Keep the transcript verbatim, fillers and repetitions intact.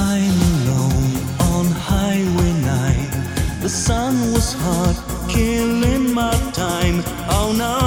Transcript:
I'm alone on Highway nine. The sun was hot, killing my time. Oh no.